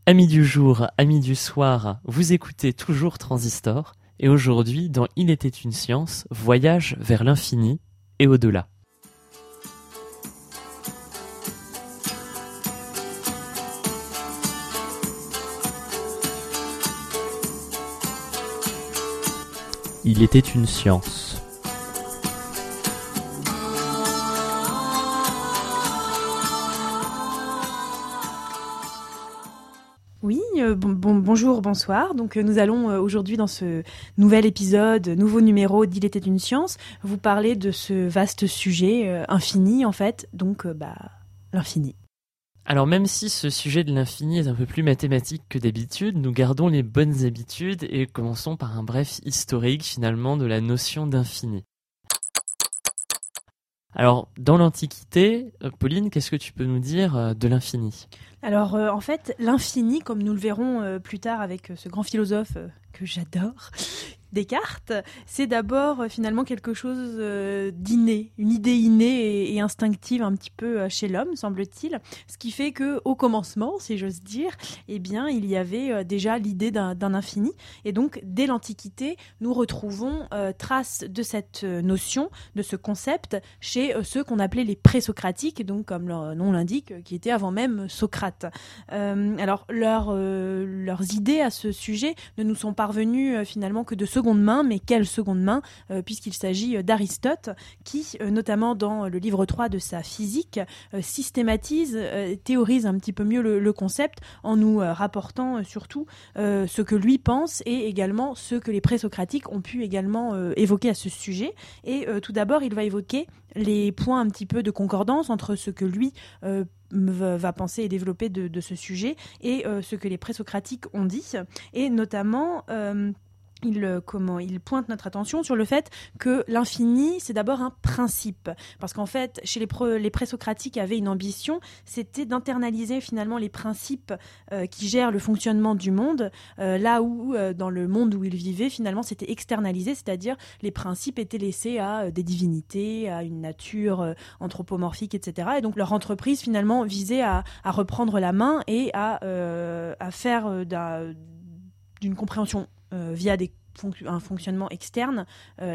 Amis du jour, amis du soir, vous écoutez toujours Transistor, et aujourd'hui, dans Il était une science, voyage vers l'infini et au-delà. Il était une science. Oui, bonjour, bonsoir. Donc nous allons aujourd'hui dans ce nouvel épisode, nouveau numéro d'Il était une science, vous parler de ce vaste sujet infini en fait, donc l'infini. Alors même si ce sujet de l'infini est un peu plus mathématique que d'habitude, nous gardons les bonnes habitudes et commençons par un bref historique finalement de la notion d'infini. Alors, dans l'Antiquité, Pauline, qu'est-ce que tu peux nous dire de l'infini ? Alors en fait, l'infini, comme nous le verrons plus tard avec ce grand philosophe que j'adore, Descartes, c'est d'abord finalement quelque chose d'inné, une idée innée et instinctive un petit peu chez l'homme, semble-t-il, ce qui fait que au commencement, si j'ose dire, eh bien, il y avait déjà l'idée d'un infini, et donc dès l'Antiquité, nous retrouvons trace de cette notion, de ce concept, chez ceux qu'on appelait les présocratiques, donc comme leur nom l'indique, qui étaient avant même Socrate. Alors leurs idées à ce sujet ne nous sont parvenues finalement que de seconde main, mais quelle seconde main, puisqu'il s'agit d'Aristote, qui, notamment dans le livre 3 de sa physique, systématise, théorise un petit peu mieux le concept, en nous rapportant surtout ce que lui pense, et également ce que les présocratiques ont pu également évoquer à ce sujet. Et tout d'abord, il va évoquer les points un petit peu de concordance entre ce que lui va penser et développer de ce sujet et ce que les présocratiques ont dit, et notamment il pointe notre attention sur le fait que l'infini, c'est d'abord un principe. Parce qu'en fait, chez les présocratiques avaient une ambition, c'était d'internaliser finalement les principes qui gèrent le fonctionnement du monde, là où, dans le monde où ils vivaient, finalement, c'était externalisé, c'est-à-dire les principes étaient laissés à des divinités, à une nature anthropomorphique, etc. Et donc leur entreprise, finalement, visait à reprendre la main et à faire d'une compréhension via un fonctionnement externe,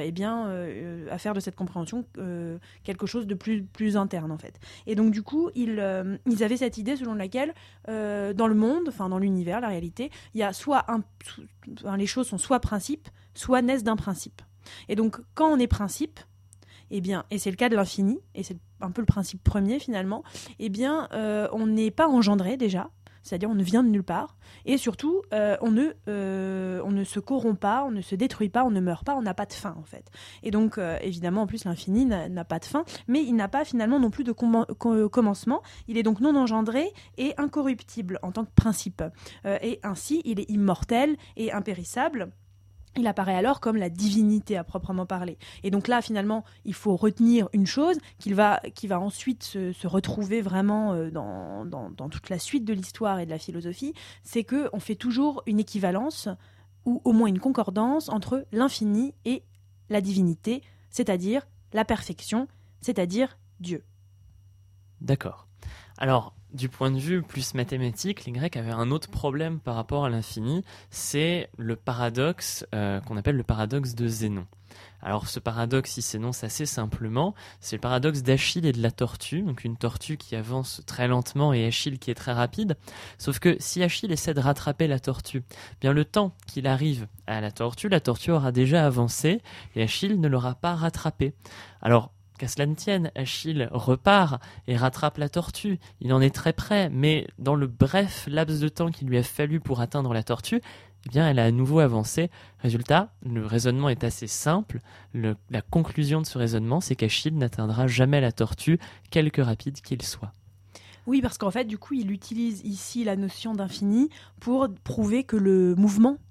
à faire de cette compréhension quelque chose de plus interne en fait. Et donc du coup, ils avaient cette idée selon laquelle dans le monde, enfin dans l'univers, la réalité, il y a les choses sont soit principes, soit naissent d'un principe. Et donc quand on est principe, et c'est le cas de l'infini, et c'est un peu le principe premier finalement, on n'est pas engendré déjà. C'est-à-dire on ne vient de nulle part, et surtout on ne se corrompt pas, on ne se détruit pas, on ne meurt pas, on n'a pas de fin en fait. Et donc évidemment en plus l'infini n'a pas de fin, mais il n'a pas finalement non plus de commencement, il est donc non engendré et incorruptible en tant que principe. Et ainsi il est immortel et impérissable. Il apparaît alors comme la divinité à proprement parler. Et donc là, finalement, il faut retenir une chose qui va ensuite se retrouver vraiment dans toute la suite de l'histoire et de la philosophie, c'est qu'on fait toujours une équivalence, ou au moins une concordance, entre l'infini et la divinité, c'est-à-dire la perfection, c'est-à-dire Dieu. D'accord. Alors, du point de vue plus mathématique, les Grecs avaient un autre problème par rapport à l'infini, c'est le paradoxe qu'on appelle le paradoxe de Zénon. Alors ce paradoxe, il s'énonce assez simplement, c'est le paradoxe d'Achille et de la tortue, donc une tortue qui avance très lentement et Achille qui est très rapide, sauf que si Achille essaie de rattraper la tortue, bien le temps qu'il arrive à la tortue aura déjà avancé et Achille ne l'aura pas rattrapé. Alors, qu'à cela ne tienne, Achille repart et rattrape la tortue. Il en est très près, mais dans le bref laps de temps qu'il lui a fallu pour atteindre la tortue, elle a à nouveau avancé. Résultat, le raisonnement est assez simple. La conclusion de ce raisonnement, c'est qu'Achille n'atteindra jamais la tortue, quelque rapide qu'il soit. Oui, parce qu'en fait, du coup, il utilise ici la notion d'infini pour prouver que le mouvement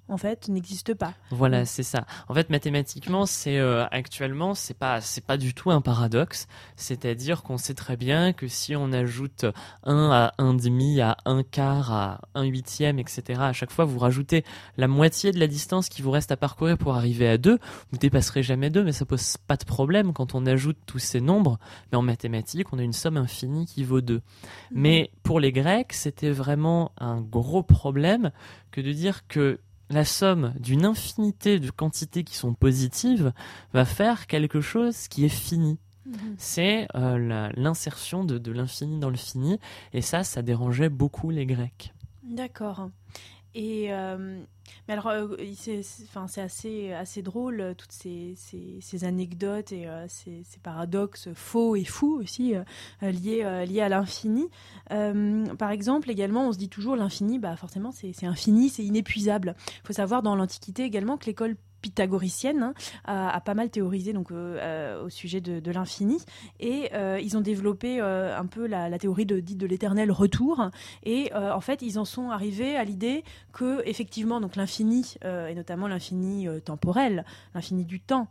en fait, n'existe pas. Voilà, c'est ça. En fait, mathématiquement, actuellement, c'est pas du tout un paradoxe. C'est-à-dire qu'on sait très bien que si on ajoute 1 à 1 demi, à 1 quart, à 1 huitième, etc., à chaque fois, vous rajoutez la moitié de la distance qui vous reste à parcourir pour arriver à 2. Vous dépasserez jamais 2, mais ça pose pas de problème quand on ajoute tous ces nombres. Mais en mathématiques, on a une somme infinie qui vaut 2. Mais pour les Grecs, c'était vraiment un gros problème que de dire que la somme d'une infinité de quantités qui sont positives va faire quelque chose qui est fini. C'est l'insertion de l'infini dans le fini, et ça dérangeait beaucoup les Grecs. D'accord. Et mais alors, c'est assez drôle, toutes ces anecdotes et ces paradoxes faux et fous aussi liés à l'infini. Par exemple, également, on se dit toujours l'infini, forcément, c'est infini, c'est inépuisable. Il faut savoir dans l'Antiquité également que l'école pythagoricienne a pas mal théorisé donc, au sujet de l'infini, et ils ont développé un peu la théorie dite de l'éternel retour, et en fait ils en sont arrivés à l'idée que effectivement donc l'infini et notamment l'infini temporel, l'infini du temps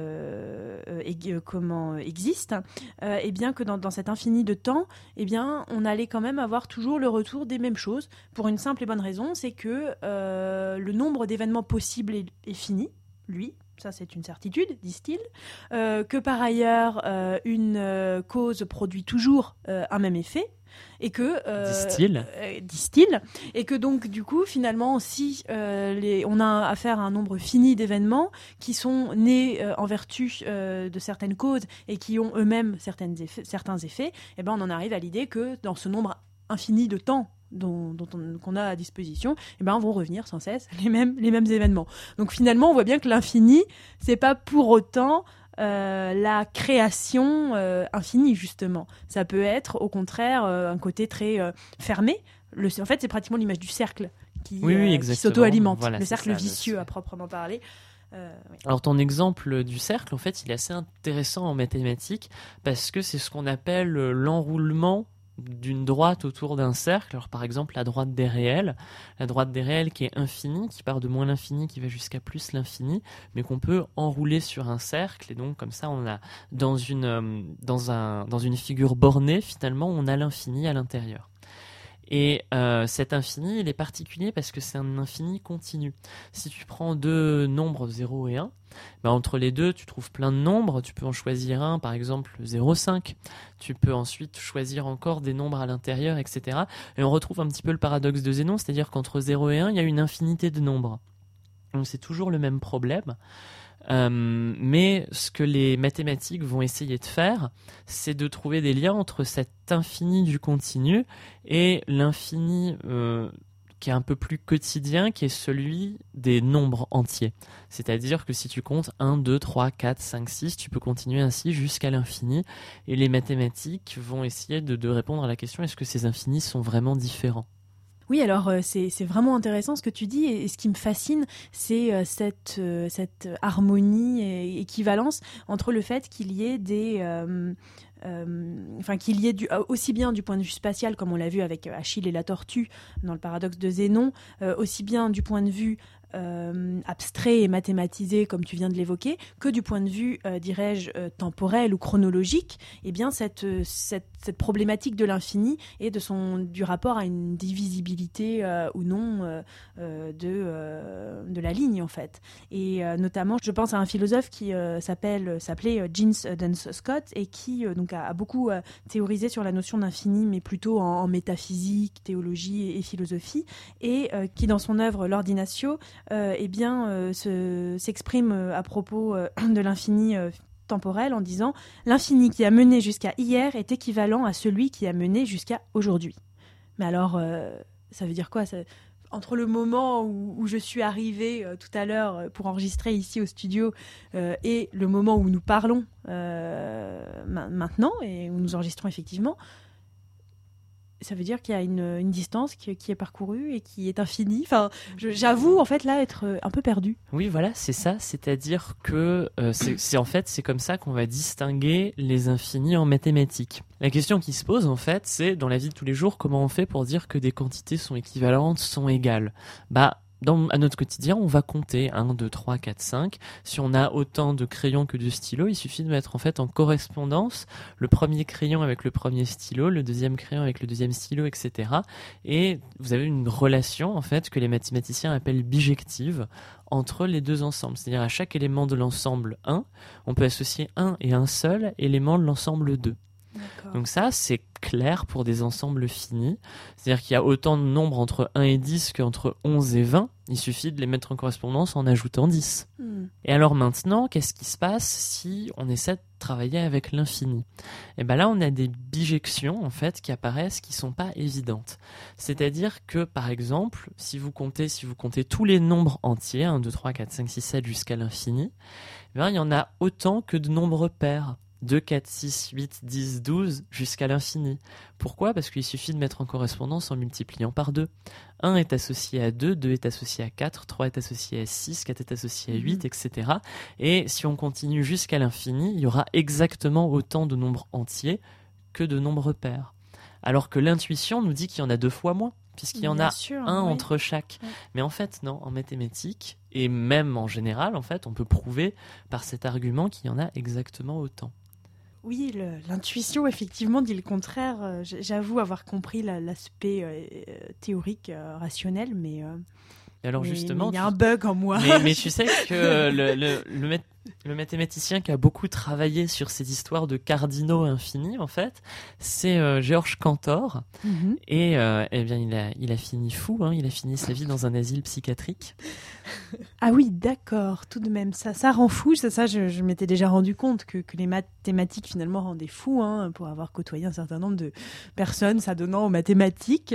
existe, et bien que dans cet infini de temps, et bien on allait quand même avoir toujours le retour des mêmes choses, pour une simple et bonne raison, c'est que le nombre d'événements possibles est fini, lui, ça c'est une certitude, disent-ils, que par ailleurs une cause produit toujours un même effet, et que disent-ils, et que donc du coup finalement si on a affaire à un nombre fini d'événements qui sont nés en vertu de certaines causes et qui ont eux-mêmes certains effets, et ben on en arrive à l'idée que dans ce nombre infini de temps qu'on a à disposition, et ben vont revenir sans cesse les mêmes événements. Donc finalement, on voit bien que l'infini, c'est pas pour autant la création infinie, justement. Ça peut être au contraire un côté très fermé. En fait, c'est pratiquement l'image du cercle qui s'auto-alimente, voilà, le cercle vicieux à proprement parler. Oui. Alors ton exemple du cercle, en fait, il est assez intéressant en mathématiques parce que c'est ce qu'on appelle l'enroulement d'une droite autour d'un cercle. Alors par exemple la droite des réels qui est infinie, qui part de moins l'infini qui va jusqu'à plus l'infini, mais qu'on peut enrouler sur un cercle, et donc comme ça on a dans une figure bornée, finalement on a l'infini à l'intérieur. Et cet infini, il est particulier parce que c'est un infini continu. Si tu prends deux nombres 0 et 1, entre les deux, tu trouves plein de nombres. Tu peux en choisir un, par exemple 0,5. Tu peux ensuite choisir encore des nombres à l'intérieur, etc. Et on retrouve un petit peu le paradoxe de Zénon, c'est-à-dire qu'entre 0 et 1, il y a une infinité de nombres. Donc c'est toujours le même problème. Mais ce que les mathématiques vont essayer de faire, c'est de trouver des liens entre cet infini du continu et l'infini qui est un peu plus quotidien, qui est celui des nombres entiers. C'est-à-dire que si tu comptes 1, 2, 3, 4, 5, 6, tu peux continuer ainsi jusqu'à l'infini. Et les mathématiques vont essayer de répondre à la question, est-ce que ces infinis sont vraiment différents ? Oui, alors c'est vraiment intéressant ce que tu dis, et ce qui me fascine, c'est cette harmonie et équivalence entre le fait qu'il y ait aussi bien du point de vue spatial, comme on l'a vu avec Achille et la tortue dans le paradoxe de Zénon, aussi bien du point de vue abstrait et mathématisé, comme tu viens de l'évoquer, que du point de vue, dirais-je, temporel ou chronologique, eh bien cette problématique de l'infini et du rapport à une divisibilité ou non de la ligne, en fait. Et notamment, je pense à un philosophe qui s'appelait James Duns Scott, et qui donc a beaucoup théorisé sur la notion d'infini, mais plutôt en métaphysique, théologie et philosophie, et qui, dans son œuvre L'Ordinatio, s'exprime à propos de l'infini temporel en disant « L'infini qui a mené jusqu'à hier est équivalent à celui qui a mené jusqu'à aujourd'hui. » Mais alors, ça veut dire quoi ça, entre le moment où je suis arrivée tout à l'heure pour enregistrer ici au studio et le moment où nous parlons maintenant et où nous enregistrons effectivement, ça veut dire qu'il y a une distance qui est parcourue et qui est infinie. Enfin, j'avoue en fait là être un peu perdue. Oui, voilà, c'est ça. C'est-à-dire que c'est comme ça qu'on va distinguer les infinis en mathématiques. La question qui se pose en fait, c'est dans la vie de tous les jours, comment on fait pour dire que des quantités sont équivalentes, sont égales ? à notre quotidien, on va compter 1, 2, 3, 4, 5. Si on a autant de crayons que de stylos, il suffit de mettre en fait en correspondance le premier crayon avec le premier stylo, le deuxième crayon avec le deuxième stylo, etc. Et vous avez une relation en fait que les mathématiciens appellent bijective entre les deux ensembles. C'est-à-dire à chaque élément de l'ensemble 1, on peut associer un et un seul élément de l'ensemble 2. D'accord. Donc ça, c'est clair pour des ensembles finis. C'est-à-dire qu'il y a autant de nombres entre 1 et 10 qu'entre 11 et 20. Il suffit de les mettre en correspondance en ajoutant 10. Et alors maintenant, qu'est-ce qui se passe si on essaie de travailler avec l'infini ? Et bien là, on a des bijections en fait qui apparaissent qui sont pas évidentes. C'est-à-dire que par exemple, si vous comptez tous les nombres entiers, 1, 2, 3, 4, 5, 6, 7 jusqu'à l'infini, eh bien, il y en a autant que de nombres pairs. 2, 4, 6, 8, 10, 12 jusqu'à l'infini. Pourquoi ? Parce qu'il suffit de mettre en correspondance en multipliant par 2. 1 est associé à 2, 2 est associé à 4, 3 est associé à 6, 4 est associé à 8, etc. Et si on continue jusqu'à l'infini, il y aura exactement autant de nombres entiers que de nombres pairs. Alors que l'intuition nous dit qu'il y en a 2 fois moins, puisqu'il y en a un entre chaque. Ouais. Mais en fait, non, en mathématiques, et même en général, en fait, on peut prouver par cet argument qu'il y en a exactement autant. Oui, l'intuition, effectivement, dit le contraire. J'avoue avoir compris l'aspect théorique, rationnel, mais... Et alors justement, il y a un bug en moi. Mais tu sais que le mathématicien qui a beaucoup travaillé sur ces histoires de cardinaux infinis, en fait, c'est Georges Cantor. Et eh bien, il a fini fou, hein, il a fini sa vie dans un asile psychiatrique. Ah oui, d'accord, tout de même. Ça rend fou, ça je m'étais déjà rendu compte que les mathématiques finalement rendaient fou, hein, pour avoir côtoyé un certain nombre de personnes s'adonnant aux mathématiques.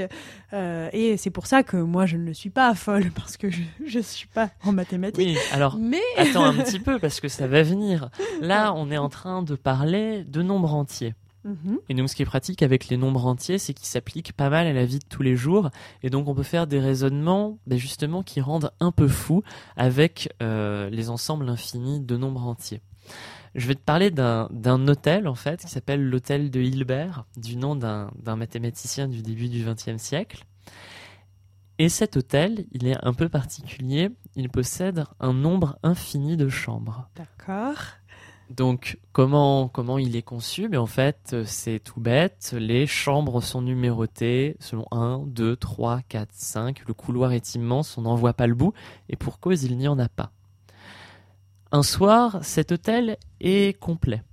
Et c'est pour ça que moi, je ne le suis pas folle, parce que je ne suis pas en mathématiques. Oui, alors, attends un petit peu, parce que ça va venir. Là, on est en train de parler de nombres entiers. Et donc ce qui est pratique avec les nombres entiers, c'est qu'ils s'appliquent pas mal à la vie de tous les jours, et donc on peut faire des raisonnements justement qui rendent un peu fou avec les ensembles infinis de nombres entiers. Je vais te parler d'un hôtel en fait qui s'appelle l'hôtel de Hilbert, du nom d'un mathématicien du début du XXe siècle. Et cet hôtel, il est un peu particulier, il possède un nombre infini de chambres. D'accord. Donc, comment il est conçu ? Mais en fait, c'est tout bête. Les chambres sont numérotées selon 1, 2, 3, 4, 5. Le couloir est immense, on n'en voit pas le bout. Et pour cause, il n'y en a pas. Un soir, cet hôtel est complet.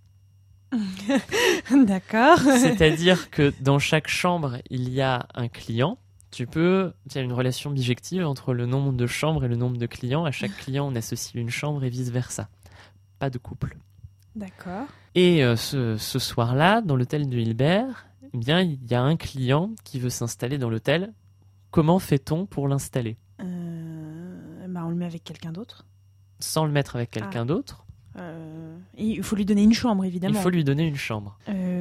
D'accord. C'est-à-dire que dans chaque chambre, il y a un client. Il y a une relation bijective entre le nombre de chambres et le nombre de clients. À chaque client, on associe une chambre et vice-versa. Pas de couple. D'accord. Et ce soir-là, dans l'hôtel de Hilbert, eh bien, il y a un client qui veut s'installer dans l'hôtel. Comment fait-on pour l'installer ? On le met avec quelqu'un d'autre. Sans le mettre avec quelqu'un d'autre. Il faut lui donner une chambre, évidemment. Il faut lui donner une chambre.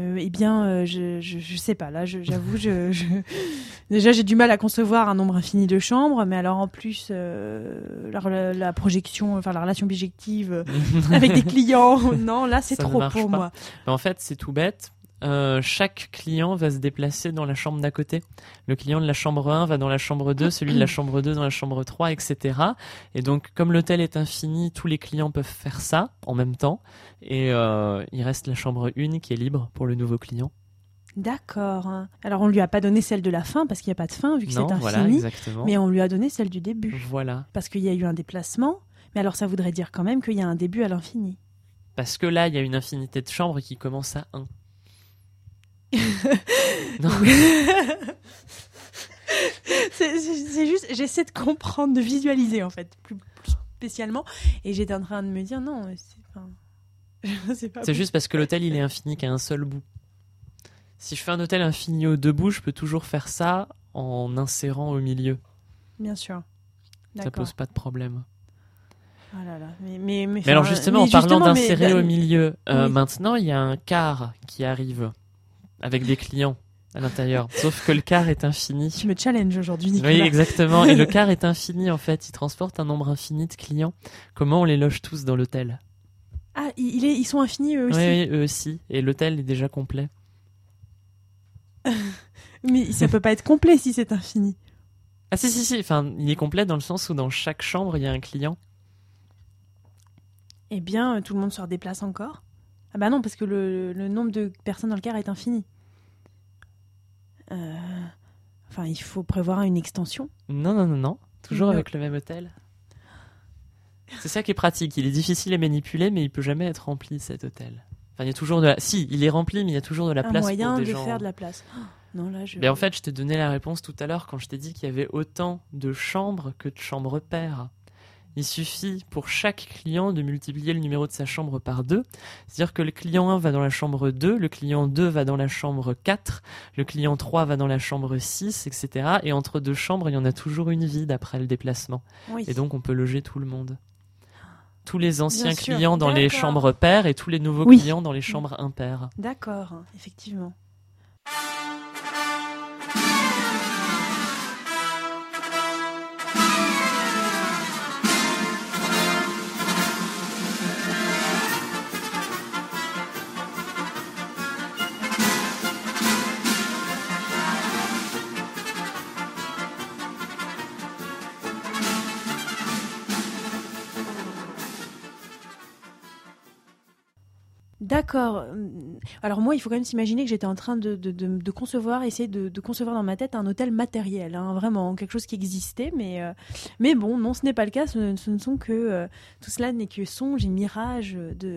Je sais pas. Là, j'avoue, déjà j'ai du mal à concevoir un nombre infini de chambres, mais alors en plus la projection, enfin la relation bijective avec des clients, non, là c'est trop pour moi. Mais en fait, c'est tout bête. Chaque client va se déplacer dans la chambre d'à côté. Le client de la chambre 1 va dans la chambre 2, celui de la chambre 2 dans la chambre 3, etc. Et donc, comme l'hôtel est infini, tous les clients peuvent faire ça en même temps. Et il reste la chambre 1 qui est libre pour le nouveau client. D'accord. Alors, on lui a pas donné celle de la fin parce qu'il n'y a pas de fin vu que c'est infini. Voilà, exactement. Mais on lui a donné celle du début. Voilà. Parce qu'il y a eu un déplacement. Mais alors, ça voudrait dire quand même qu'il y a un début à l'infini. Parce que là, il y a une infinité de chambres qui commence à 1. Non. c'est juste, j'essaie de comprendre, de visualiser en fait, plus spécialement, et j'étais en train de me dire non, c'est pas. C'est juste parce que l'hôtel il est infini qu'à un seul bout. Si je fais un hôtel infini aux 2 bouts, je peux toujours faire ça en insérant au milieu. Bien sûr. D'accord. Ça pose pas de problème. Oh là là. Mais alors justement, en parlant d'insérer au milieu, maintenant il y a un quart qui arrive. Avec des clients à l'intérieur. Sauf que le quart est infini. Tu me challenges aujourd'hui, Nicolas. Oui, exactement. Et le quart est infini, en fait. Il transporte un nombre infini de clients. Comment on les loge tous dans l'hôtel ? Ah, ils sont infinis, eux aussi ? Oui, eux aussi. Et l'hôtel est déjà complet. Mais ça peut pas être complet si c'est infini. Ah si, enfin, il est complet dans le sens où dans chaque chambre, il y a un client. Eh bien, tout le monde se redéplace encore. Ah bah non, parce que le nombre de personnes dans le car est infini. Enfin, il faut prévoir une extension. Non. Toujours Non. avec le même hôtel. C'est ça qui est pratique. Il est difficile à manipuler, mais il peut jamais être rempli, cet hôtel. Enfin, il y a toujours de la... Si, il est rempli, mais il y a toujours de la place pour des gens. Un moyen de faire de la place. Oh, non, là, Mais en fait, je t'ai donné la réponse tout à l'heure quand je t'ai dit qu'il y avait autant de chambres que de chambres paires. Il suffit pour chaque client de multiplier le numéro de sa chambre par 2. C'est-à-dire que le client 1 va dans la chambre 2, le client 2 va dans la chambre 4, le client 3 va dans la chambre 6, etc. Et entre deux chambres, il y en a toujours une vide après le déplacement. Oui. Et donc, on peut loger tout le monde. Tous les anciens Bien sûr. clients dans les D'accord. chambres paires et tous les nouveaux Oui. clients dans les chambres impaires. D'accord, effectivement. D'accord. Alors moi, il faut quand même s'imaginer que j'étais en train de concevoir, essayer de concevoir dans ma tête un hôtel matériel, hein, vraiment, quelque chose qui existait, mais bon, non, ce n'est pas le cas, ce ne sont que... tout cela n'est que songe et mirage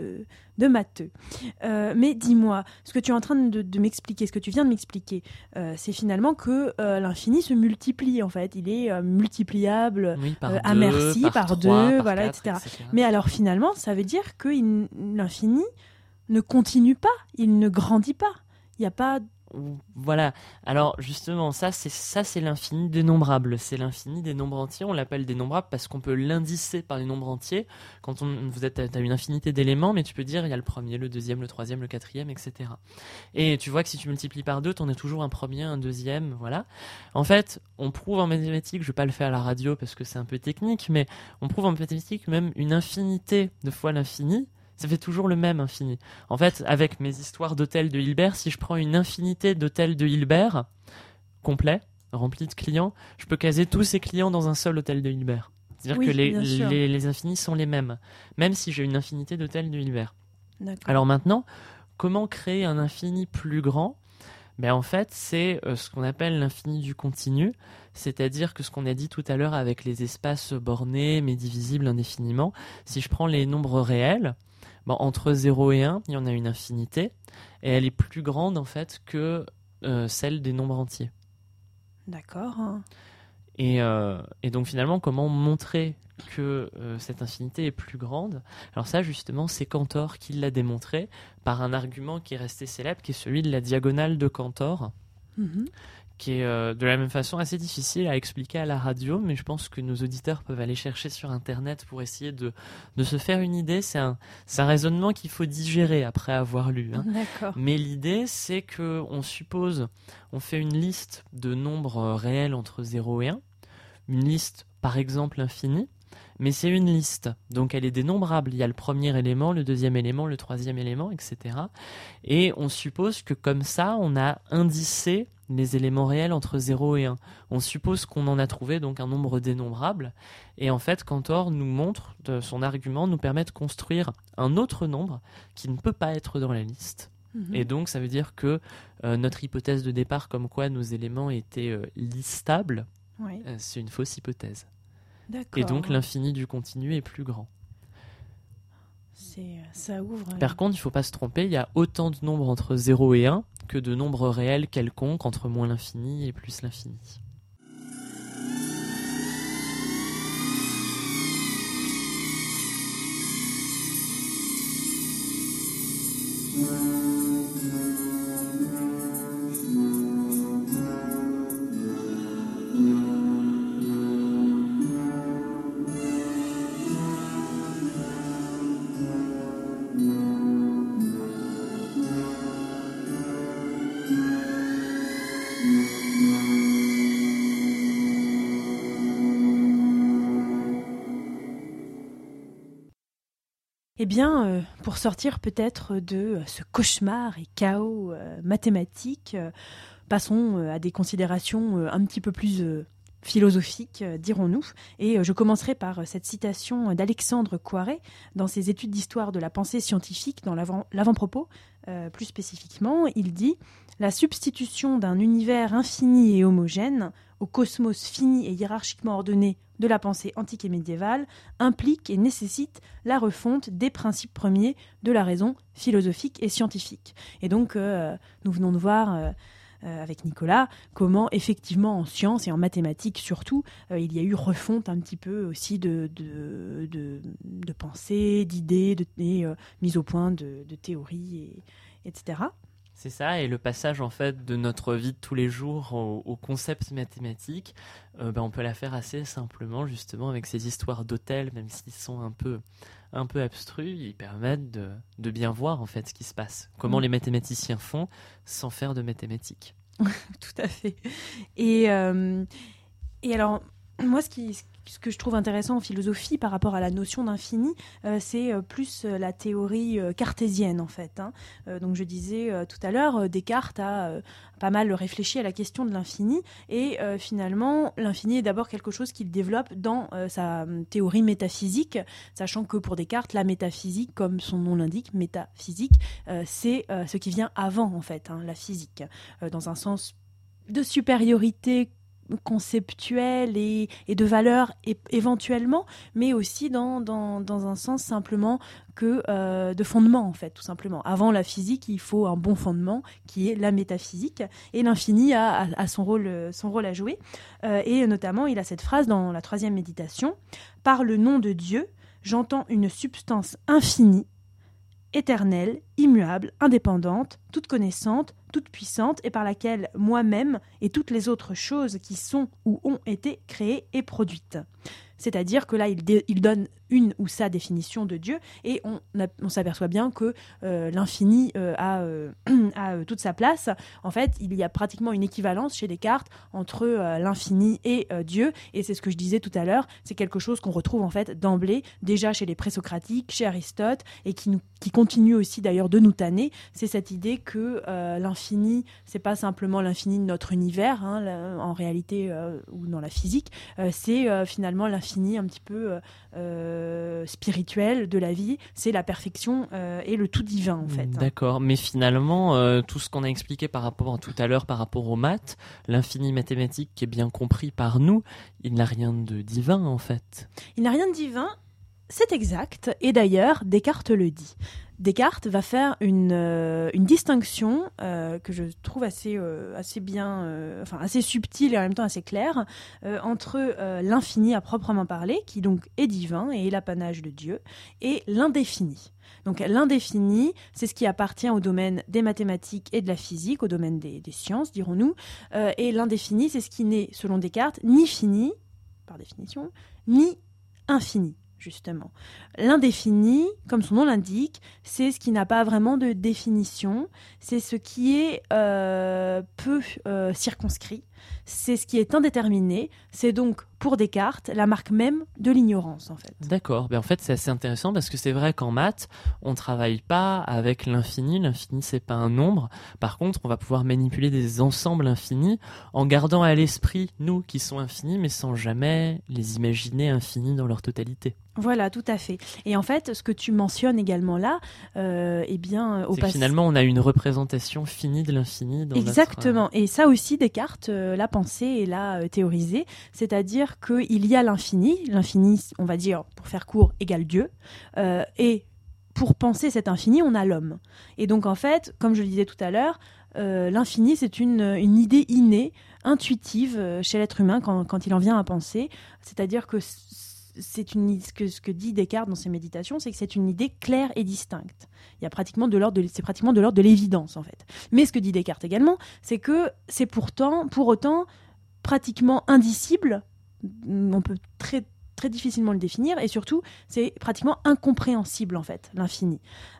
de matheux. Mais dis-moi, ce que tu es en train de m'expliquer, ce que tu viens de m'expliquer, c'est finalement que l'infini se multiplie, en fait. Il est multipliable Oui, par à deux, merci, par 3, deux, par voilà, 4, etc. Mais alors finalement, ça veut dire que l'infini ne continue pas, il ne grandit pas. Il n'y a pas... Voilà. Alors justement, ça c'est l'infini dénombrable. C'est l'infini des nombres entiers. On l'appelle dénombrable parce qu'on peut l'indicer par les nombres entiers. Quand t'as une infinité d'éléments, mais tu peux dire il y a le premier, le deuxième, le troisième, le quatrième, etc. Et tu vois que si tu multiplies par 2, t'en as toujours un premier, un deuxième, voilà. En fait, on prouve en mathématiques, je vais pas le faire à la radio parce que c'est un peu technique, mais on prouve en mathématiques même une infinité de fois l'infini. Ça fait toujours le même infini. En fait, avec mes histoires d'hôtels de Hilbert, si je prends une infinité d'hôtels de Hilbert, complet, rempli de clients, je peux caser tous ces clients dans un seul hôtel de Hilbert. C'est-à-dire Oui, que bien sûr. les infinis sont les mêmes, même si j'ai une infinité d'hôtels de Hilbert. D'accord. Alors maintenant, comment créer un infini plus grand ? En fait, c'est ce qu'on appelle l'infini du continu, c'est-à-dire que ce qu'on a dit tout à l'heure avec les espaces bornés mais divisibles indéfiniment, si je prends les nombres réels, entre 0 et 1, il y en a une infinité, et elle est plus grande en fait que celle des nombres entiers. D'accord. Et donc finalement, comment montrer que cette infinité est plus grande ? Alors ça justement, c'est Cantor qui l'a démontré par un argument qui est resté célèbre, qui est celui de la diagonale de Cantor, qui est de la même façon assez difficile à expliquer à la radio, mais je pense que nos auditeurs peuvent aller chercher sur internet pour essayer de se faire une idée. C'est un raisonnement qu'il faut digérer après avoir lu, hein. D'accord. Mais l'idée, c'est que on fait une liste de nombres réels entre 0 et 1, une liste par exemple infinie, mais c'est une liste, donc elle est dénombrable. Il y a le premier élément, le deuxième élément, le troisième élément, etc. Et on suppose que comme ça, on a indicé les éléments réels entre 0 et 1. On suppose qu'on en a trouvé donc un nombre dénombrable. Et en fait, Cantor nous montre, son argument nous permet de construire un autre nombre qui ne peut pas être dans la liste. Et donc, ça veut dire que notre hypothèse de départ, comme quoi nos éléments étaient listables, Oui. C'est une fausse hypothèse. D'accord. Et donc, l'infini du continu est plus grand. Ça ouvre... Par contre, il ne faut pas se tromper, il y a autant de nombres entre 0 et 1 que de nombres réels quelconques entre moins l'infini et plus l'infini. Eh bien, pour sortir peut-être de ce cauchemar et chaos mathématique, passons à des considérations un petit peu plus philosophique, dirons-nous. Et je commencerai par cette citation d'Alexandre Coiré dans ses études d'histoire de la pensée scientifique, dans l'avant-propos. Plus spécifiquement, il dit « La substitution d'un univers infini et homogène au cosmos fini et hiérarchiquement ordonné de la pensée antique et médiévale implique et nécessite la refonte des principes premiers de la raison philosophique et scientifique. » Et donc, nous venons de voir avec Nicolas comment, effectivement, en sciences et en mathématiques surtout, il y a eu refonte un petit peu aussi de pensées, d'idées, et mise au point de théories, etc. C'est ça, et le passage en fait de notre vie de tous les jours au concept mathématique, on peut la faire assez simplement justement avec ces histoires d'hôtels, même s'ils sont un peu abstrus, ils permettent de bien voir en fait ce qui se passe, comment les mathématiciens font sans faire de mathématiques. Tout à fait. Et alors, moi, ce que je trouve intéressant en philosophie par rapport à la notion d'infini, c'est plus la théorie cartésienne en fait. Donc je disais tout à l'heure, Descartes a pas mal réfléchi à la question de l'infini et finalement l'infini est d'abord quelque chose qu'il développe dans sa théorie métaphysique, sachant que pour Descartes la métaphysique, comme son nom l'indique, métaphysique, c'est ce qui vient avant en fait, la physique, dans un sens de supériorité conceptuelle et de valeur éventuellement, mais aussi dans un sens simplement que de fondement en fait, tout simplement. Avant la physique, il faut un bon fondement qui est la métaphysique, et l'infini a son rôle à jouer, et notamment il a cette phrase dans la 3e méditation: « Par le nom de Dieu, j'entends une substance infinie, éternelle, immuable, indépendante, toute connaissante, toute puissante, et par laquelle moi-même et toutes les autres choses qui sont ou ont été créées et produites. » C'est-à-dire que là, il donne une ou sa définition de Dieu, et on s'aperçoit bien que l'infini a toute sa place. En fait, il y a pratiquement une équivalence chez Descartes entre l'infini et Dieu, et c'est ce que je disais tout à l'heure, c'est quelque chose qu'on retrouve en fait d'emblée, déjà chez les présocratiques, chez Aristote, et qui continue aussi d'ailleurs de nous tanner. C'est cette idée que l'infini, c'est pas simplement l'infini de notre univers, en réalité, ou dans la physique, c'est finalement l'infini un petit peu spirituel de la vie, c'est la perfection et le tout divin en fait. D'accord, mais finalement, tout ce qu'on a expliqué tout à l'heure par rapport aux maths, l'infini mathématique qui est bien compris par nous, il n'a rien de divin en fait. Il n'a rien de divin, c'est exact, et d'ailleurs Descartes le dit. Descartes va faire une distinction que je trouve assez subtile et en même temps assez claire entre l'infini à proprement parler, qui donc est divin et est l'apanage de Dieu, et l'indéfini. Donc l'indéfini, c'est ce qui appartient au domaine des mathématiques et de la physique, au domaine des sciences, dirons-nous, et l'indéfini, c'est ce qui n'est, selon Descartes, ni fini, par définition, ni infini. Justement. L'indéfini, comme son nom l'indique, c'est ce qui n'a pas vraiment de définition, c'est ce qui est peu circonscrit, c'est ce qui est indéterminé, c'est donc pour Descartes la marque même de l'ignorance en fait. D'accord, en fait c'est assez intéressant parce que c'est vrai qu'en maths on ne travaille pas avec l'infini c'est pas un nombre, par contre on va pouvoir manipuler des ensembles infinis en gardant à l'esprit nous qui sont infinis mais sans jamais les imaginer infinis dans leur totalité. Voilà, tout à fait. Et en fait, ce que tu mentionnes également là, finalement, on a une représentation finie de l'infini. Exactement. Et ça aussi, Descartes l'a pensé et l'a théorisé. C'est-à-dire qu'il y a l'infini. L'infini, on va dire, pour faire court, égale Dieu. Et pour penser cet infini, on a l'homme. Et donc, en fait, comme je le disais tout à l'heure, l'infini, c'est une idée innée, intuitive chez l'être humain quand il en vient à penser. C'est-à-dire que ce que dit Descartes dans ses méditations, c'est que c'est une idée claire et distincte. C'est pratiquement de l'ordre de l'évidence en fait. Mais ce que dit Descartes également, c'est que c'est pour autant pratiquement indicible. On peut très très difficilement le définir, et surtout c'est pratiquement incompréhensible en fait, l'infini.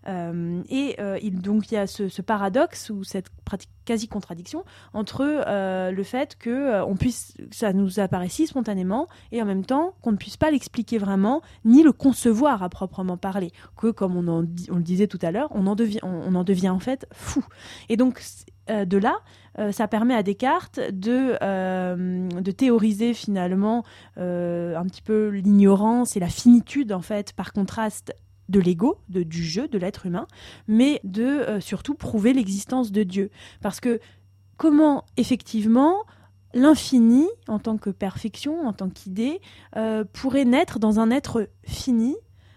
Donc il y a ce paradoxe ou cette quasi-contradiction entre le fait que ça nous apparaît si spontanément et en même temps qu'on ne puisse pas l'expliquer vraiment ni le concevoir à proprement parler, que comme on le disait tout à l'heure, on en devient en fait fou. Et donc de là, ça permet à Descartes de théoriser finalement un petit peu l'ignorance et la finitude, en fait, par contraste de l'ego, du jeu, de l'être humain, mais de surtout prouver l'existence de Dieu. Parce que comment, effectivement, l'infini, en tant que perfection, en tant qu'idée, pourrait naître dans un être fini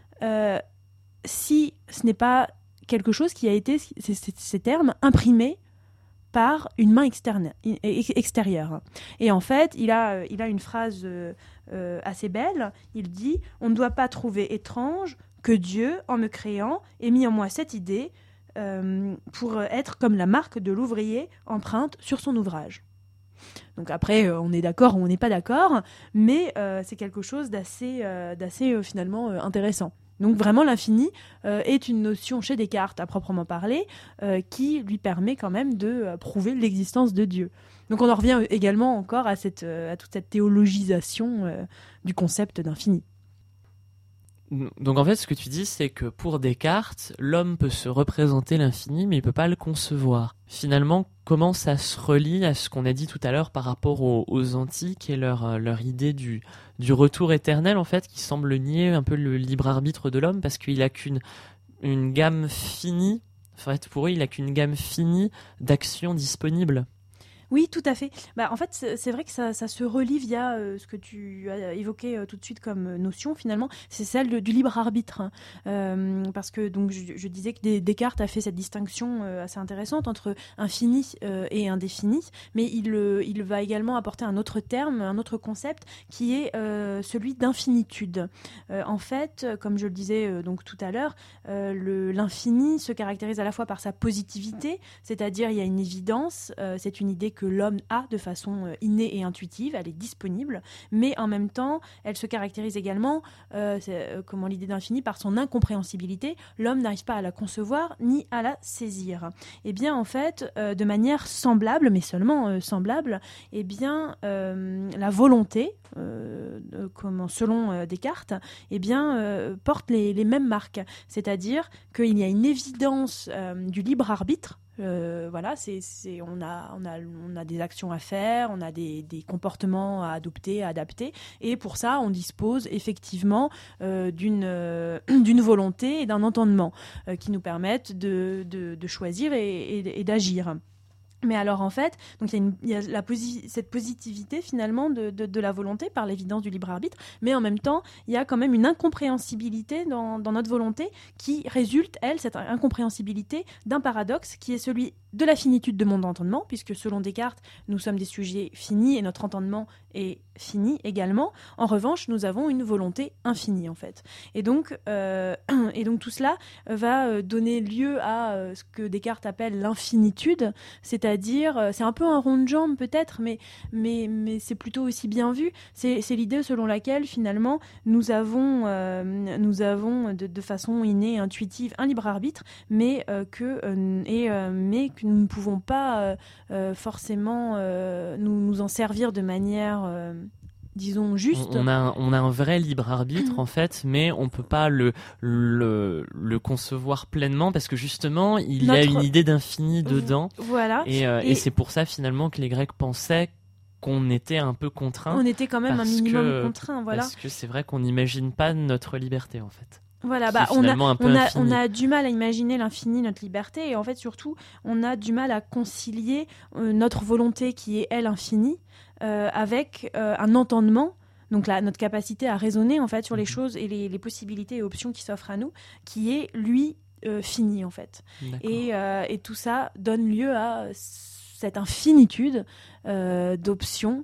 si ce n'est pas quelque chose qui a été, ces termes, imprimés par une main extérieure. Et en fait, il a une phrase assez belle. Il dit « On ne doit pas trouver étrange que Dieu, en me créant, ait mis en moi cette idée pour être comme la marque de l'ouvrier empreinte sur son ouvrage. » Donc après, on est d'accord ou on n'est pas d'accord, mais c'est quelque chose d'assez finalement intéressant. Donc vraiment, l'infini est une notion chez Descartes, à proprement parler, qui lui permet quand même de prouver l'existence de Dieu. Donc on en revient également encore à toute cette théologisation du concept d'infini. Donc en fait, ce que tu dis, c'est que pour Descartes, l'homme peut se représenter l'infini, mais il peut pas le concevoir. Finalement, comment ça se relie à ce qu'on a dit tout à l'heure par rapport aux antiques et leur idée du retour éternel, en fait, qui semble nier un peu le libre arbitre de l'homme, parce qu'il a une gamme finie. En fait, pour eux, il a qu'une gamme finie d'actions disponibles. Oui, tout à fait. En fait, c'est vrai que ça se relie via ce que tu as évoqué tout de suite comme notion, finalement, c'est celle du libre arbitre. Parce que donc, je disais que Descartes a fait cette distinction assez intéressante entre infini et indéfini, mais il va également apporter un autre terme, un autre concept, qui est celui d'infinitude. En fait, comme je le disais donc tout à l'heure, l'infini se caractérise à la fois par sa positivité, c'est-à-dire il y a une évidence, c'est une idée que l'homme a de façon innée et intuitive, elle est disponible, mais en même temps, elle se caractérise également, comment l'idée d'infini, par son incompréhensibilité. L'homme n'arrive pas à la concevoir ni à la saisir. Et bien, en fait, de manière semblable, mais seulement semblable, eh bien, la volonté, selon Descartes, eh bien, porte les mêmes marques. C'est-à-dire qu'il y a une évidence du libre arbitre. Voilà, on a des actions à faire, on a des comportements à adopter, à adapter, et pour ça, on dispose effectivement d'une volonté et d'un entendement qui nous permettent de choisir et d'agir. Mais alors en fait, donc il y a cette positivité finalement de la volonté par l'évidence du libre arbitre, mais en même temps il y a quand même une incompréhensibilité dans notre volonté qui résulte, cette incompréhensibilité, d'un paradoxe qui est celui de la finitude de mon entendement, puisque selon Descartes, nous sommes des sujets finis et notre entendement est fini également. En revanche, nous avons une volonté infinie en fait. Et donc tout cela va donner lieu à ce que Descartes appelle l'infinitude, c'est-à-dire, c'est un peu un rond de jambe peut-être, mais c'est plutôt aussi bien vu. C'est l'idée selon laquelle finalement nous avons de façon innée, intuitive, un libre arbitre, mais que nous ne pouvons pas forcément nous en servir de manière disons juste. On a un vrai libre arbitre en fait, mais on peut pas le concevoir pleinement parce que justement il y a une idée d'infini dedans. Voilà. Et c'est pour ça finalement que les Grecs pensaient qu'on était un peu contraint. On était quand même un minimum contraint, voilà. Parce que c'est vrai qu'on n'imagine pas notre liberté en fait. Voilà, on a du mal à imaginer l'infini, notre liberté, et en fait surtout, on a du mal à concilier notre volonté qui est elle infinie avec un entendement, donc notre capacité à raisonner en fait sur les choses et les possibilités et options qui s'offrent à nous, qui est lui fini en fait. Et tout ça donne lieu à cette infinitude d'options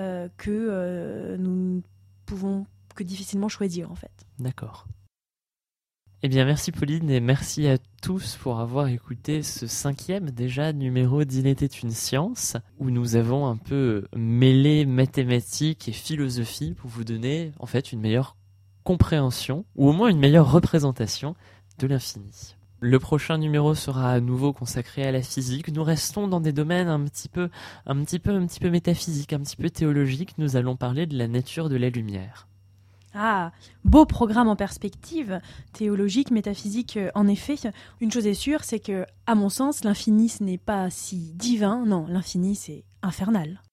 que nous ne pouvons que difficilement choisir en fait. D'accord. Eh bien, merci Pauline et merci à tous pour avoir écouté ce 5e déjà numéro d'Il était une science où nous avons un peu mêlé mathématiques et philosophie pour vous donner en fait une meilleure compréhension ou au moins une meilleure représentation de l'infini. Le prochain numéro sera à nouveau consacré à la physique. Nous restons dans des domaines un petit peu métaphysiques, un petit peu théologiques. Nous allons parler de la nature de la lumière. Ah, beau programme en perspective, théologique, métaphysique, en effet. Une chose est sûre, c'est que, à mon sens, l'infini, ce n'est pas si divin, non, l'infini, c'est infernal.